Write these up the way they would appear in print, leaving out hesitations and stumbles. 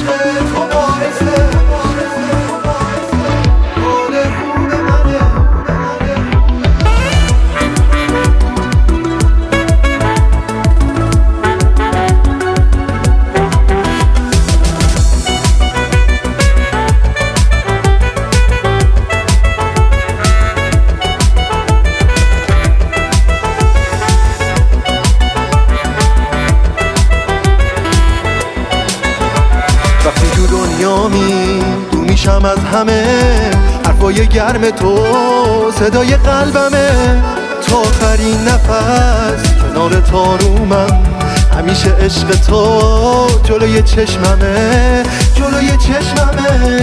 وقتی تو دنیامی دور میشم از همه، حرفای گرم تو صدای قلبمه. تا آخرین نفس کنار تارومم، همیشه عشق تو جلوی چشممه، جلوی چشممه.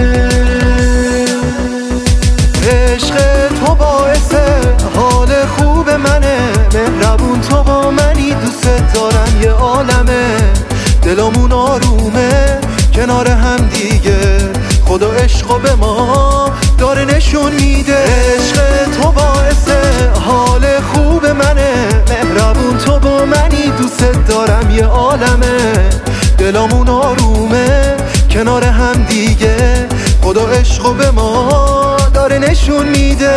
عشق تو باعث حال خوب منه، مهربون تو با منی، دوست دارم یه عالمه. دلمون آرومه کنار هم دیگه، خدا عشقو به ما داره نشون میده. عشق تو باعث حال خوب منه، مهربون تو با منی، دوست دارم یه عالمه. دلمون آرومه کنار هم دیگه، خدا عشقو به ما داره نشون میده.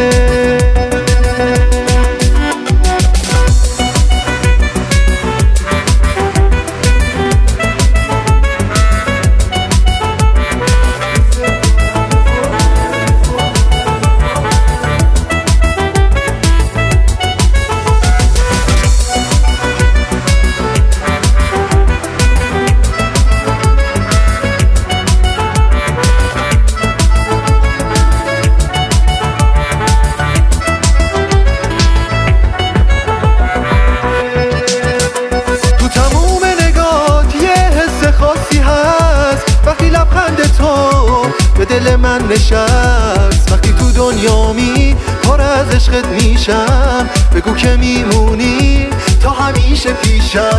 به دل من نشست، وقتی تو دنیامی پر از عشقت میشم. بگو که میمونی تا همیشه پیشم.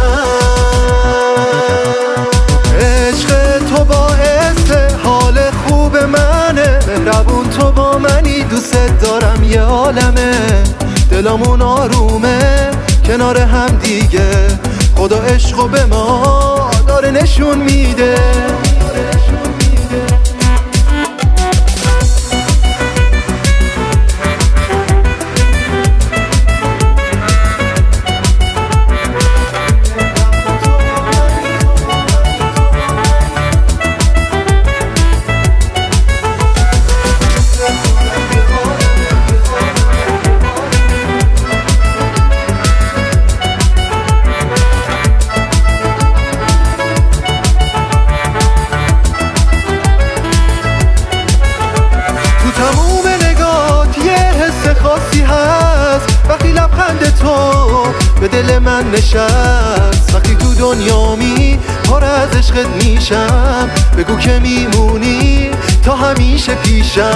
عشق تو باعث حال خوب منه، مهربون تو با منی، دوست دارم یه عالمه. دلمون آرومه کنار هم دیگه، خدا عشقو به ما داره نشون میده. وقتی لبخند تو به دل من نشست، وقتی تو دنیامی پر از عشقت میشم. بگو که میمونی تا همیشه پیشم.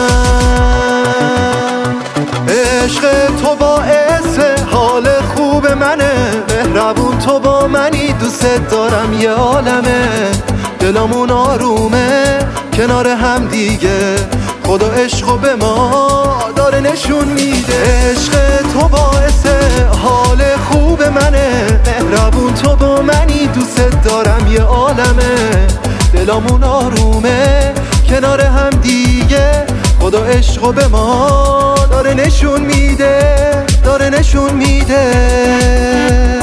عشق تو باعث حال خوب منه، مهربون تو با منی، دوست دارم یه عالمه. دلمون آرومه کنار هم دیگه، خدا عشقو به ما داره نشون میده. عشق تو باعث حال خوب منه، مهربون تو با منی، دوست دارم یه عالمه. دلمون آرومه کنار هم دیگه، خدا عشقو به ما داره نشون میده، داره نشون میده.